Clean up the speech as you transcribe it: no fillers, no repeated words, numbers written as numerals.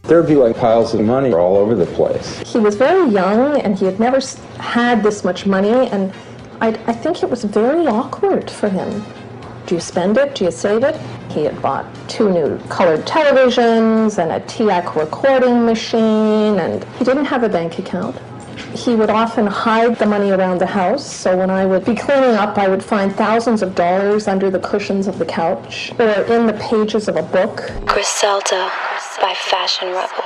There'd be like piles of money all over the place. He was very young and he had never had this much money, and I think it was very awkward for him. Do you spend it? Do you save it? He had bought 2 new colored televisions and a TIAC recording machine, and he didn't have a bank account. He would often hide the money around the house, so when I would be cleaning up, I would find thousands of dollars under the cushions of the couch or in the pages of a book. Griselda by Fashion Rebel.